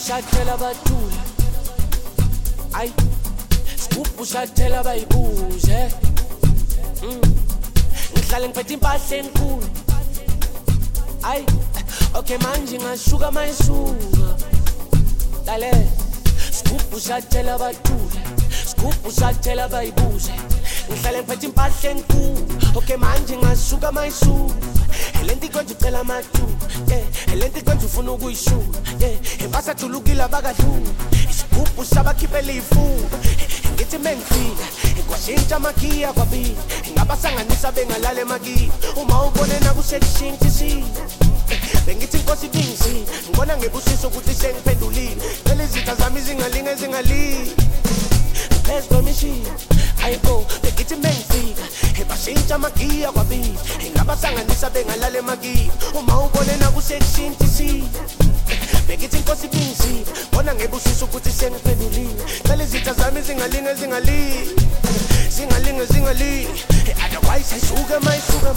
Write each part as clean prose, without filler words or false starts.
ushathela abathule ay scoop ushathela bayibuze ngihlale ngiphethe impahla enkulu ay okay manje ngashuka mayisuka dale scoop ushathela abathule scoop ushathela bayibuze ngihlale ngiphethe impahla enkulu okay manje ngashuka mayisuka lenti konje ucela matu lenti konje ufuna ukuyishuka impasa thulukile abakadlula isigubhu sabakhiphela ifuba ngithi mengifika kwashintsha amagiya kwabili ngabasanganisa bengalala emakini uma ubone nakushekushintsha isimo bengithi inkosi ibingisi ngibona ngebusiso ukuthi sengiphendulile cela izitha zami zingalinge phezu kwemishini ayibo bengithi mengifika bashintsha amagiya kwabili ngabasanganisa bengalala emakini uma ubone nakushekushintsha isimo bengithi inkosi ibingisi ngibona ngebusiso ukuthi sengiphendulile cela izitha zami zingalinge otherwise ayisuka mayisuka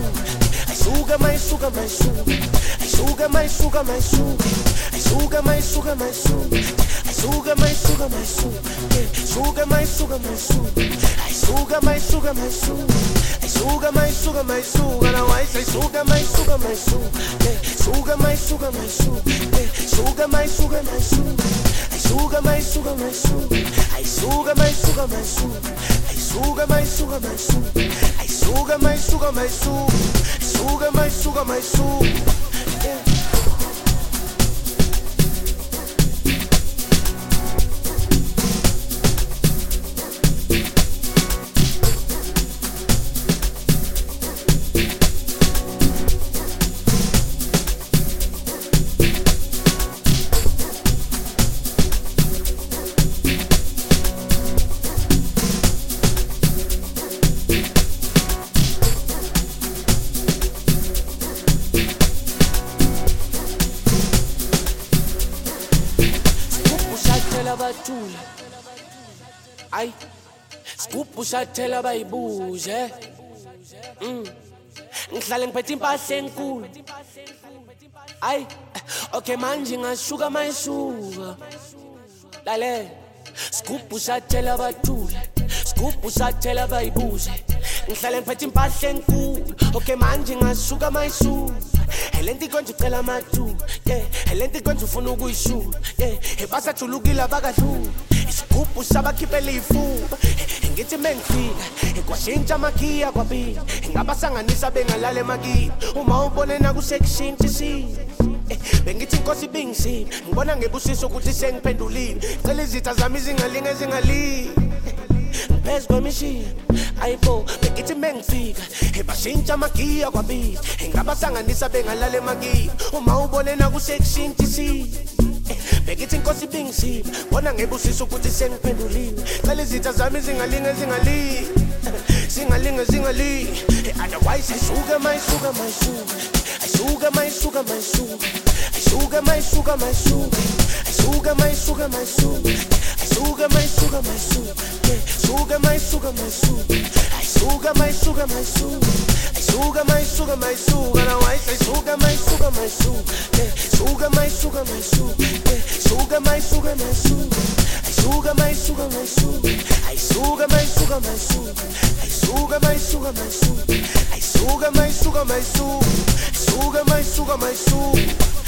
abathule ay scoop ushathela bayibuze ngihlale ngiphethe impahla enkulu ay okay manje ngashuka mayisuka lale scoop ushathela abathule scoop ushathela bayibuze ngihlale ngiphethe impahla enkulu okay manje ngashuka mayisuka lenti konje ucela matu lenti konje ufuna ukuyishuka basathulukile abakadlula isigubhu sabakhiphela ifuba ngithi mengifika kwashintsha amagiya kwabili ngabasanganisa bengalala emakini uma ubone nakushekushintsha isimo bengithi inkosi ibingisi ngibona ngebusiso ukuthi sengiphendulile cela izitha zami zingalinge phezu kwemishini ayibo bengithi mengifika bashintsha amagiya kwabili ngabasanganisa bengalala emakini uma ubone nakushekushintsha isimo bengithi inkosi ibingisi bona ngebusiso ukuthi sengiphendulile cela izitha zami zingalinge otherwise ayisuka mayisuka my